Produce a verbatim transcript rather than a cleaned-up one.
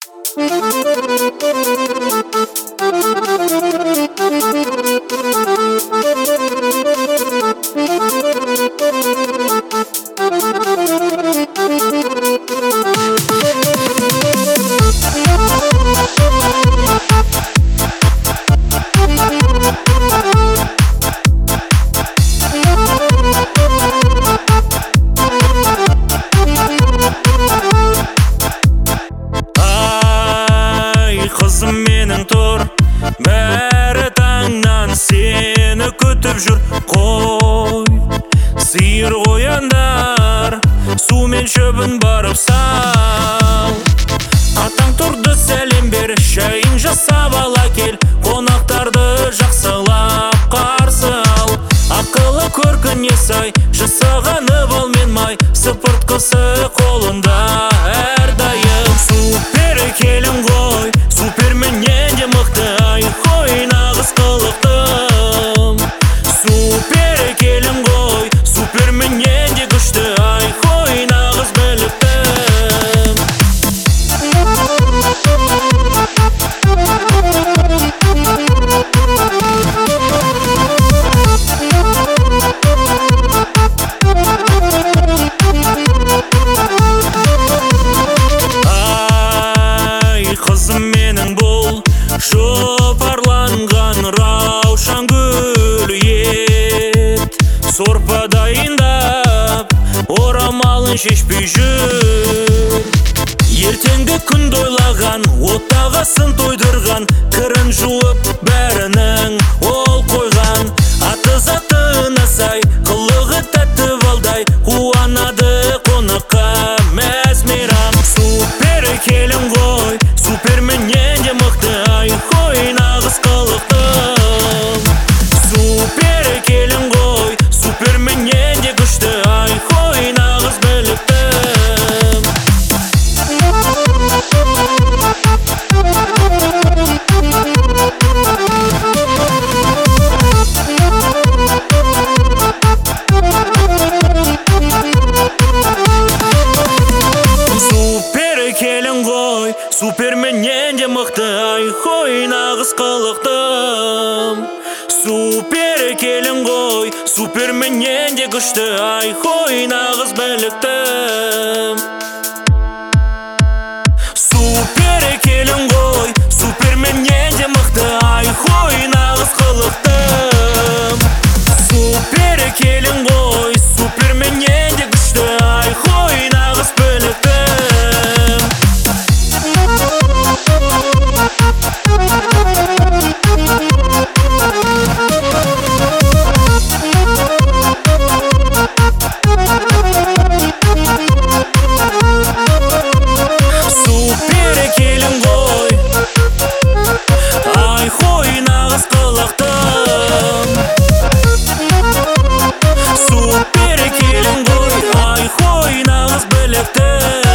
Менің тұр, бәрі таңнан сені күтіп жүр. Қой, сиыр қояндар, су мен шөбін барып сал. Атаң тұрды, сәлем бер, шайын жасап ала кел. Қонақтарды жақсылап қарсы ал. Ақылы көркіне сай, жасағаны бал мен май. Сыпыртқысы қолында әрдайым. Супер келін ғой, суперменнен де мықты, ай хой нағыз қылықтым. Супер келін ғой, суперменнен де күшті, ай хой нағыз біліктім. Ай қызым менің бұл, шопарланған раушан гүл ет. Сорпа дайындап, орамалын шешпей жүр. Ертеңгі күн дойлаған, оттағасын тойдырған. Кірін жуып бәрінің ол қойған. Аты затына сай, қылығы тәтті балдай. Қуанады қонаққа мәз мейрам. Супер келін ғой, суперменнен де мықты, ай хой нағыз қылықтым. Супер келін ғой, суперменнен де күшті, ай хой нағыз біліктім. Супер келін ғой, суперменнен де мықты, ай хой нағыз қылықтым. Супер келін ғой, суперменнен де күшті, ай хой нағыз біліктім. Супер келін ғой, суперменнен де мықты, ай хой нағыз қылықтым. Супер келін ғой, суперменнен де күшті, ай хой нағыз біліктім. Супер келін ғой, ай хой нағыз қылықтым. Супер келін ғой, ай хой нағыз біліктім.